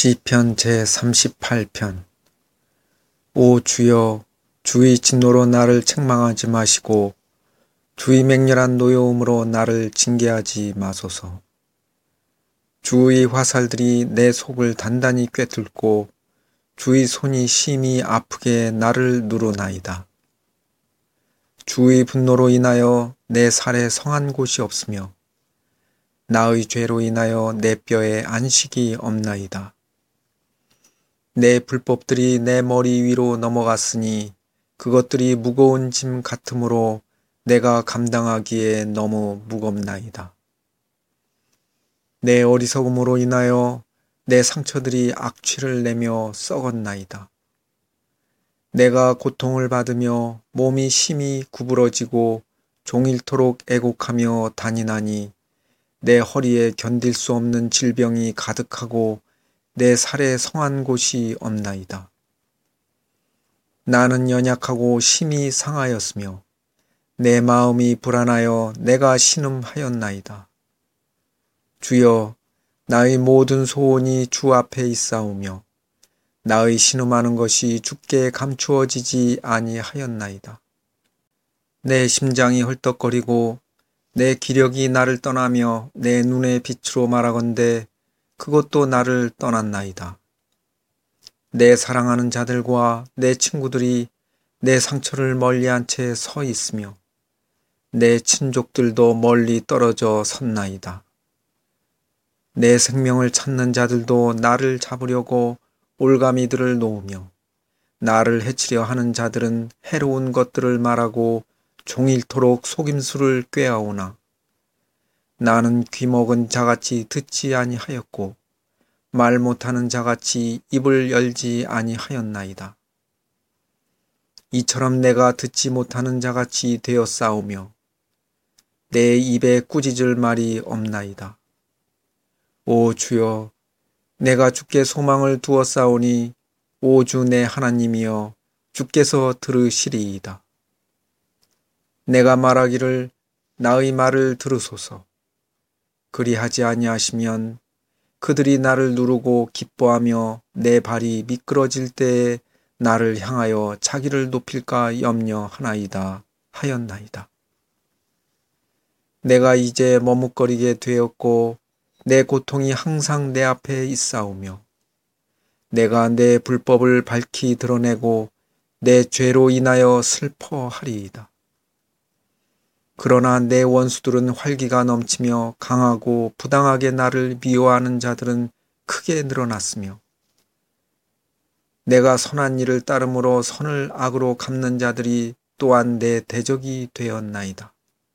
시편 제38편. 오 주여, 주의 진노로 나를 책망하지 마시고 주의 맹렬한 노여움으로 나를 징계하지 마소서. 주의 화살들이 내 속을 단단히 꿰뚫고 주의 손이 심히 아프게 나를 누르나이다. 주의 분노로 인하여 내 살에 성한 곳이 없으며 나의 죄로 인하여 내 뼈에 안식이 없나이다. 내 불법들이 내 머리 위로 넘어갔으니 그것들이 무거운 짐 같으므로 내가 감당하기에 너무 무겁나이다. 내 어리석음으로 인하여 내 상처들이 악취를 내며 썩었나이다. 내가 고통을 받으며 몸이 심히 구부러지고 종일토록 애곡하며 다니나니 내 허리에 견딜 수 없는 질병이 가득하고 내 살에 성한 곳이 없나이다. 나는 연약하고 심히 상하였으며 내 마음이 불안하여 내가 신음하였나이다. 주여, 나의 모든 소원이 주 앞에 있사오며 나의 신음하는 것이 주께 감추어지지 아니하였나이다. 내 심장이 헐떡거리고 내 기력이 나를 떠나며 내 눈의 빛으로 말하건대 그것도 나를 떠났나이다. 내 사랑하는 자들과 내 친구들이 내 상처를 멀리한 채 서 있으며 내 친족들도 멀리 떨어져 섰나이다. 내 생명을 찾는 자들도 나를 잡으려고 올가미들을 놓으며 나를 해치려 하는 자들은 해로운 것들을 말하고 종일토록 속임수를 꾀하오나 나는 귀먹은 자같이 듣지 아니하였고 말 못하는 자같이 입을 열지 아니하였나이다. 이처럼 내가 듣지 못하는 자같이 되었사오며 내 입에 꾸짖을 말이 없나이다. 오 주여, 내가 주께 소망을 두었사오니 오 주 내 하나님이여 주께서 들으시리이다. 내가 말하기를 나의 말을 들으소서. 그리하지 아니하시면 그들이 나를 누르고 기뻐하며 내 발이 미끄러질 때에 나를 향하여 자기를 높일까 염려하나이다 하였나이다. 내가 이제 머뭇거리게 되었고 내 고통이 항상 내 앞에 있사오며 내가 내 불법을 밝히 드러내고 내 죄로 인하여 슬퍼하리이다. 그러나 내 원수들은 활기가 넘치며 강하고 부당하게 나를 미워하는 자들은 크게 늘어났으며 내가 선한 일을 따름으로 선을 악으로 갚는 자들이 또한 내 대적이 되었나이다.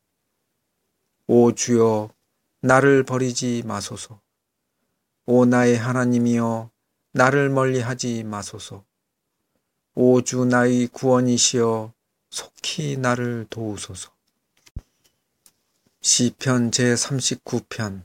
오 주여, 나를 버리지 마소서. 오 나의 하나님이여, 나를 멀리하지 마소서. 오 주 나의 구원이시여, 속히 나를 도우소서. 시편 제39편.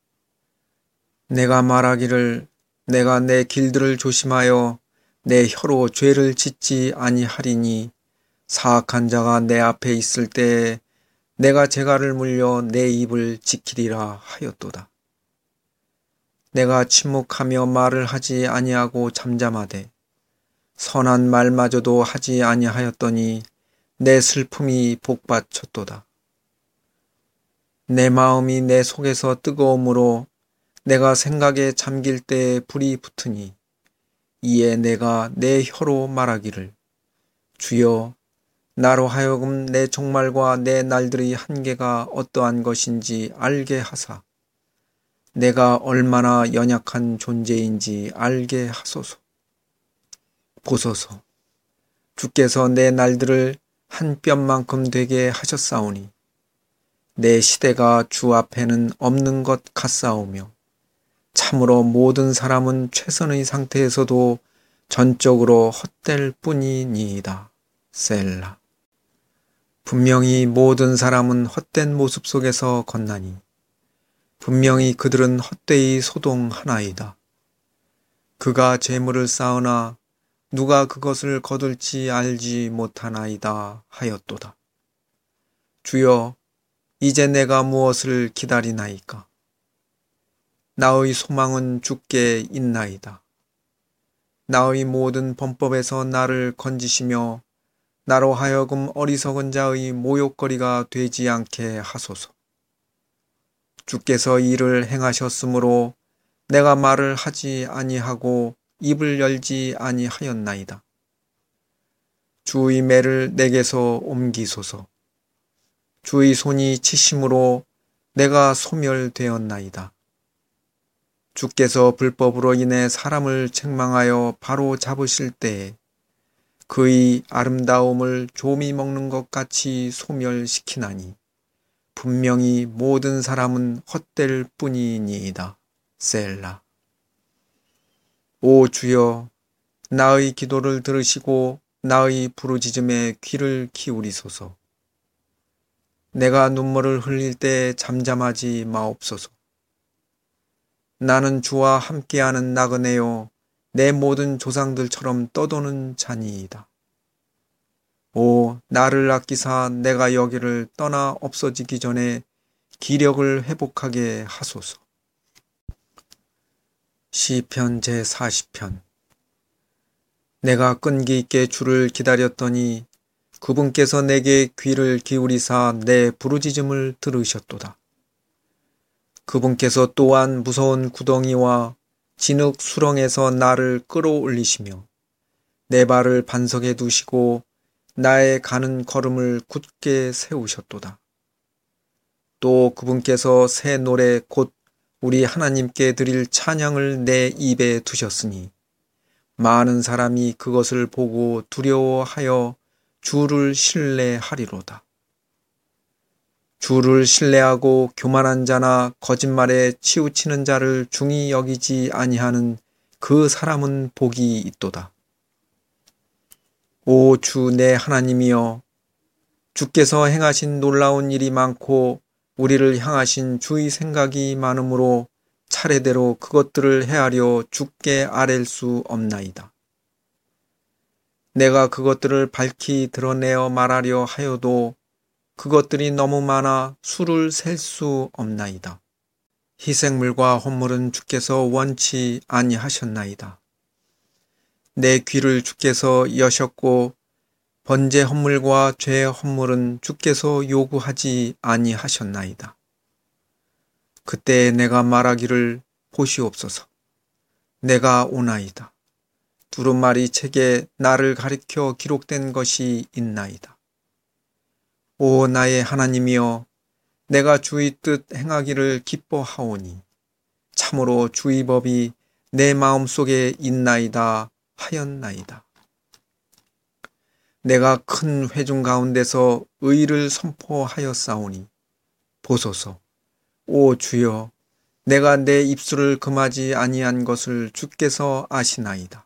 내가 말하기를 내가 내 길들을 조심하여 내 혀로 죄를 짓지 아니하리니 사악한 자가 내 앞에 있을 때에 내가 재갈을 물려 내 입을 지키리라 하였도다. 내가 침묵하며 말을 하지 아니하고 잠잠하되 선한 말마저도 하지 아니하였더니 내 슬픔이 복받쳤도다. 내 마음이 내 속에서 뜨거움으로 내가 생각에 잠길 때에 불이 붙으니 이에 내가 내 혀로 말하기를 주여, 나로 하여금 내 종말과 내 날들의 한계가 어떠한 것인지 알게 하사 내가 얼마나 연약한 존재인지 알게 하소서. 보소서, 주께서 내 날들을 한 뼘만큼 되게 하셨사오니 내 시대가 주 앞에는 없는 것 같사오며 참으로 모든 사람은 최선의 상태에서도 전적으로 헛될 뿐이니이다. 셀라. 분명히 모든 사람은 헛된 모습 속에서 건나니 분명히 그들은 헛되이 소동하나이다. 그가 재물을 쌓으나 누가 그것을 거둘지 알지 못하나이다 하였도다. 주여, 이제 내가 무엇을 기다리나이까? 나의 소망은 주께 있나이다. 나의 모든 범법에서 나를 건지시며 나로 하여금 어리석은 자의 모욕거리가 되지 않게 하소서. 주께서 이를 행하셨으므로 내가 말을 하지 아니하고 입을 열지 아니하였나이다. 주의 매를 내게서 옮기소서. 주의 손이 치심으로 내가 소멸되었나이다. 주께서 불법으로 인해 사람을 책망하여 바로 잡으실 때에 그의 아름다움을 조미 먹는 것 같이 소멸시키나니 분명히 모든 사람은 헛될 뿐이니이다. 셀라. 오 주여, 나의 기도를 들으시고 나의 부르짖음에 귀를 기울이소서. 내가 눈물을 흘릴 때 잠잠하지 마옵소서. 나는 주와 함께하는 나그네요, 내 모든 조상들처럼 떠도는 자니이다. 오, 나를 아끼사 내가 여기를 떠나 없어지기 전에 기력을 회복하게 하소서. 시편 제40편. 내가 끈기 있게 주를 기다렸더니 그분께서 내게 귀를 기울이사 내 부르짖음을 들으셨도다. 그분께서 또한 무서운 구덩이와 진흙 수렁에서 나를 끌어올리시며 내 발을 반석에 두시고 나의 가는 걸음을 굳게 세우셨도다. 또 그분께서 새 노래 곧 우리 하나님께 드릴 찬양을 내 입에 두셨으니 많은 사람이 그것을 보고 두려워하여 주를 신뢰하리로다. 주를 신뢰하고 교만한 자나 거짓말에 치우치는 자를 중히 여기지 아니하는 그 사람은 복이 있도다. 오 주 내 하나님이여, 주께서 행하신 놀라운 일이 많고 우리를 향하신 주의 생각이 많으므로 차례대로 그것들을 헤아려 주께 아랠 수 없나이다. 내가 그것들을 밝히 드러내어 말하려 하여도 그것들이 너무 많아 수를 셀 수 없나이다. 희생물과 헌물은 주께서 원치 아니하셨나이다. 내 귀를 주께서 여셨고 번제 헌물과 죄 헌물은 주께서 요구하지 아니하셨나이다. 그때 내가 말하기를 보시옵소서. 내가 오나이다. 두루마리 책에 나를 가리켜 기록된 것이 있나이다. 오 나의 하나님이여, 내가 주의 뜻 행하기를 기뻐하오니 참으로 주의 법이 내 마음속에 있나이다 하였나이다. 내가 큰 회중 가운데서 의를 선포하였사오니 보소서. 오 주여, 내가 내 입술을 금하지 아니한 것을 주께서 아시나이다.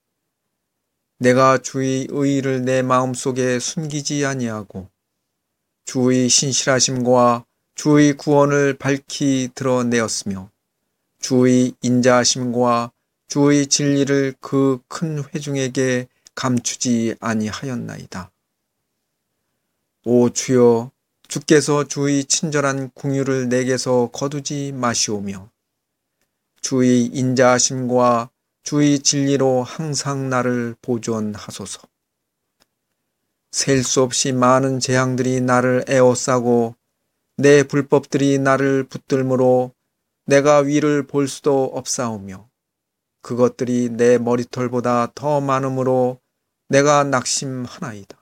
내가 주의 의를 내 마음속에 숨기지 아니하고 주의 신실하심과 주의 구원을 밝히 드러내었으며 주의 인자하심과 주의 진리를 그 큰 회중에게 감추지 아니하였나이다. 오 주여, 주께서 주의 친절한 긍휼을 내게서 거두지 마시오며 주의 인자하심과 주의 진리로 항상 나를 보존하소서. 셀 수 없이 많은 재앙들이 나를 에워싸고 내 불법들이 나를 붙들므로 내가 위를 볼 수도 없사오며 그것들이 내 머리털보다 더 많으므로 내가 낙심하나이다.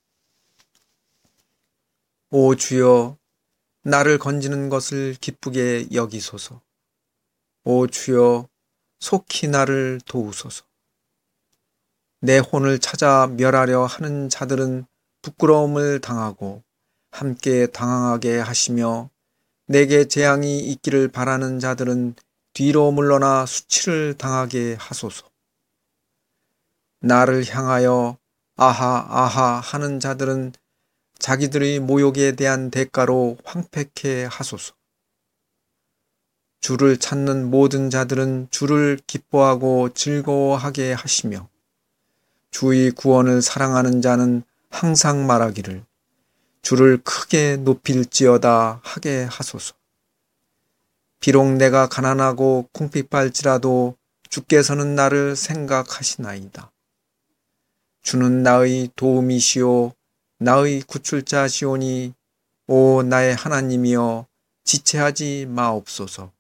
오 주여, 나를 건지는 것을 기쁘게 여기소서. 오 주여, 속히 나를 도우소서. 내 혼을 찾아 멸하려 하는 자들은 부끄러움을 당하고 함께 당황하게 하시며 내게 재앙이 있기를 바라는 자들은 뒤로 물러나 수치를 당하게 하소서. 나를 향하여 아하 아하 하는 자들은 자기들의 모욕에 대한 대가로 황폐케 하소서. 주를 찾는 모든 자들은 주를 기뻐하고 즐거워하게 하시며 주의 구원을 사랑하는 자는 항상 말하기를 주를 크게 높일지어다 하게 하소서. 비록 내가 가난하고 궁핍할지라도 주께서는 나를 생각하시나이다. 주는 나의 도움이시오 나의 구출자시오니 오 나의 하나님이여 지체하지 마옵소서.